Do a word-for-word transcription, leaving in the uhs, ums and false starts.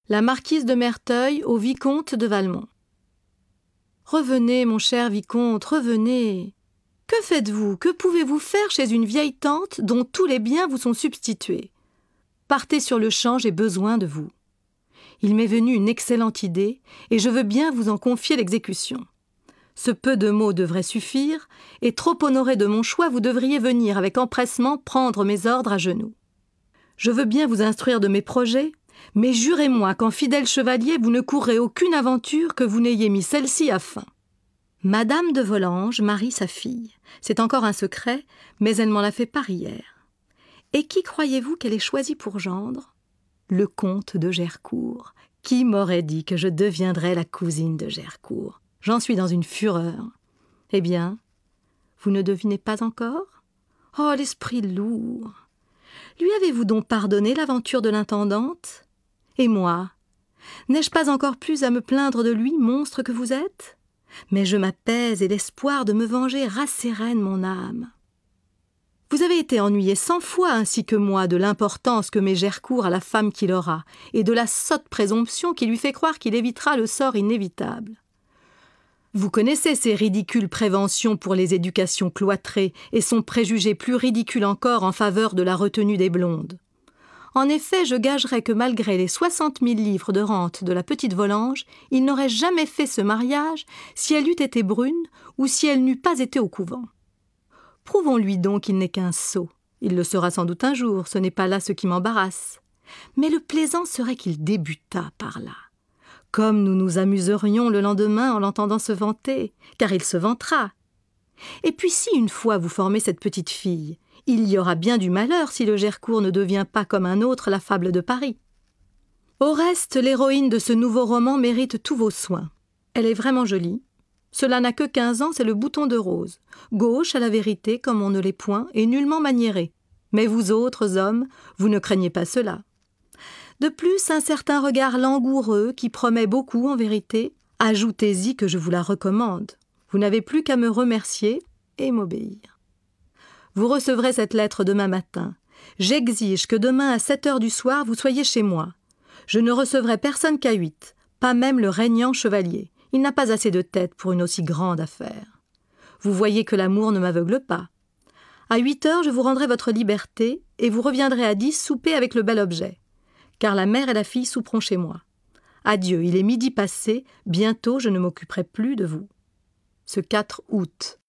La marquise de Merteuil au vicomte de Valmont. Revenez, mon cher vicomte, revenez. Que faites-vous, que pouvez-vous faire chez une vieille tante dont tous les biens vous sont substitués? Partez sur le champ, j'ai besoin de vous. Il m'est venu une excellente idée, et je veux bien vous en confier l'exécution. Ce peu de mots devrait suffire, et trop honoré de mon choix, vous devriez venir avec empressement prendre mes ordres à genoux. Je veux bien vous instruire de mes projets, mais jurez-moi qu'en fidèle chevalier, vous ne courrez aucune aventure que vous n'ayez mis celle-ci à fin. Madame de Volanges marie sa fille. C'est encore un secret, mais elle m'en l'a fait part hier. Et qui croyez-vous qu'elle ait choisi pour gendre? Le comte de Gercourt. Qui m'aurait dit que je deviendrais la cousine de Gercourt? J'en suis dans une fureur. Eh bien, vous ne devinez pas encore? Oh, l'esprit lourd! Lui avez-vous donc pardonné l'aventure de l'intendante? Et moi? N'ai-je pas encore plus à me plaindre de lui, monstre que vous êtes? Mais je m'apaise et l'espoir de me venger rassérène mon âme. Vous avez été ennuyé cent fois ainsi que moi de l'importance que met Gercourt à la femme qu'il aura et de la sotte présomption qui lui fait croire qu'il évitera le sort inévitable. Vous connaissez ses ridicules préventions pour les éducations cloîtrées et son préjugé plus ridicule encore en faveur de la retenue des blondes. En effet, je gagerais que malgré les soixante mille livres de rente de la petite Volanges, il n'aurait jamais fait ce mariage si elle eût été brune ou si elle n'eût pas été au couvent. Prouvons-lui donc qu'il n'est qu'un sot. Il le sera sans doute un jour, ce n'est pas là ce qui m'embarrasse. Mais le plaisant serait qu'il débutât par là. Comme nous nous amuserions le lendemain en l'entendant se vanter, car il se vantera. Et puis si une fois vous formez cette petite fille, il y aura bien du malheur si le Gercourt ne devient pas comme un autre la fable de Paris. Au reste, l'héroïne de ce nouveau roman mérite tous vos soins. Elle est vraiment jolie. Cela n'a que quinze ans, c'est le bouton de rose. Gauche à la vérité, comme on ne l'est point, et nullement maniérée. Mais vous autres hommes, vous ne craignez pas cela. De plus, un certain regard langoureux, qui promet beaucoup en vérité, ajoutez-y que je vous la recommande. Vous n'avez plus qu'à me remercier et m'obéir. Vous recevrez cette lettre demain matin. J'exige que demain à sept heures du soir, vous soyez chez moi. Je ne recevrai personne qu'à huit, pas même le régnant chevalier. Il n'a pas assez de tête pour une aussi grande affaire. Vous voyez que l'amour ne m'aveugle pas. À huit heures, je vous rendrai votre liberté et vous reviendrez à dix souper avec le bel objet. Car la mère et la fille souperont chez moi. Adieu, il est midi passé, bientôt je ne m'occuperai plus de vous. Ce quatre août.